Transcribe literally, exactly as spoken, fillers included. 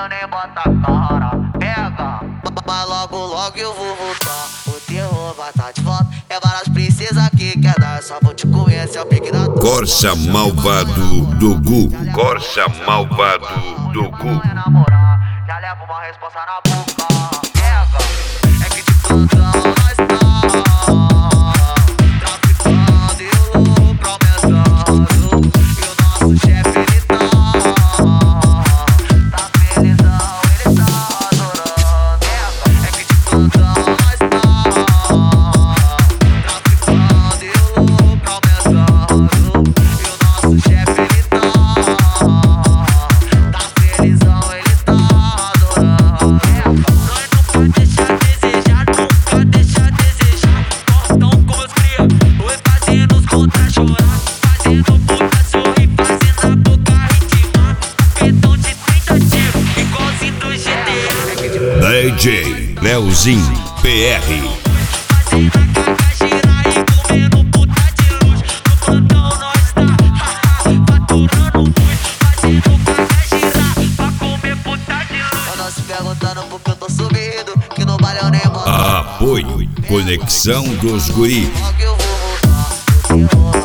bailão nem bota a cara. Pega, mas logo logo eu vou voltar. O terror vai tá de volta. É várias princesas que quer dar. Só vou te conhecer, é o pique da Corsa malvado do Gu. Corsa malvado do Gu. Já leva uma resposta na boca. Pega, é que de plantão nós tá traficando e o lucro aumentando. E o nosso chefe ele tá Tá felizão, ele tá adorando. Pega, é que de plantão nós tá traficando e o lucro aumentando. E o nosso chefe ele tá Tá felizão, ele tá adorando. Nós nunca deixa a desejar, nunca deixa a desejar. Cortão com meus cria, oi fazendo os contra chorar. Fazendo puta sorrir, fazendo a boca ritmar. Pedão de trinta tiros, igualzinho do G T A. D J Leozinho P R. Fazendo a caca girar e comendo puta de luz. No plantão nós tá, faturando muito. Fazendo caca girar pra comer puta de luz. Eu não se perguntando porque eu tô sumido, que no baile eu nem mando. Apoio Conexão dos Guri. Logo eu vou voltar, o terror